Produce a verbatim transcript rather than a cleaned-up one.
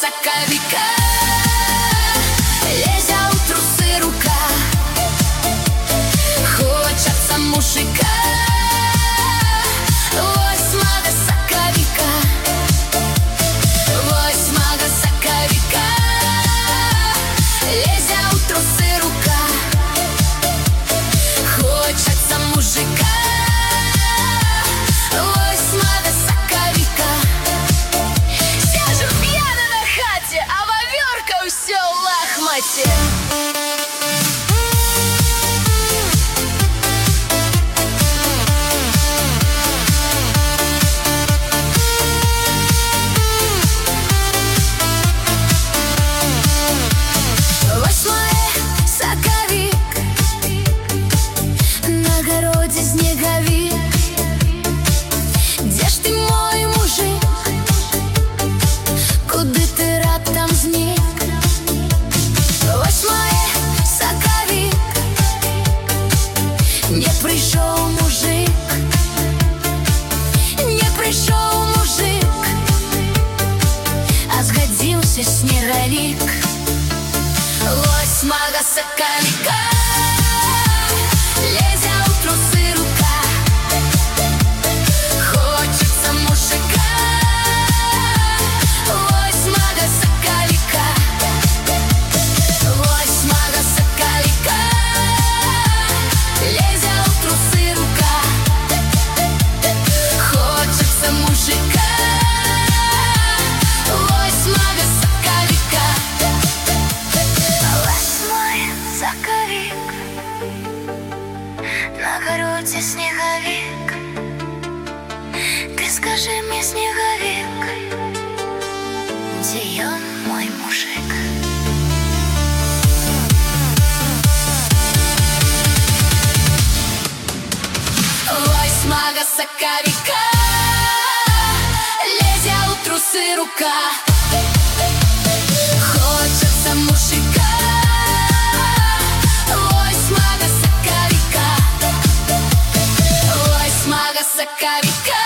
соковика, лезя у трусы рука, хочется мужика. Восьмого соковика, восьмого соковика, лезя у трусы рука, хочется мужика. Восьмого соковика, сяжу пьяна на хате, а воверка усё в лахмате. Снеговик, где ж ты, мой мужик? Куди ти раптом зник? Восьмое соковик, не прийшов мужик, не прийшов мужик, а згодився снеговик. Восьмого соковика, лезя у трусы рука, хочется мужика. Восьмого соковика, восьмого соковика, лезя у трусы рука, хочется мужика. Восьмого соковика, восьмой соковик, на городе снеговик. Ты скажи мне, снеговик, где он, мой мужик? Восьмого соковика, лезя у трусы рука, хочется мужика. Восьмого соковика, восьмого соковика,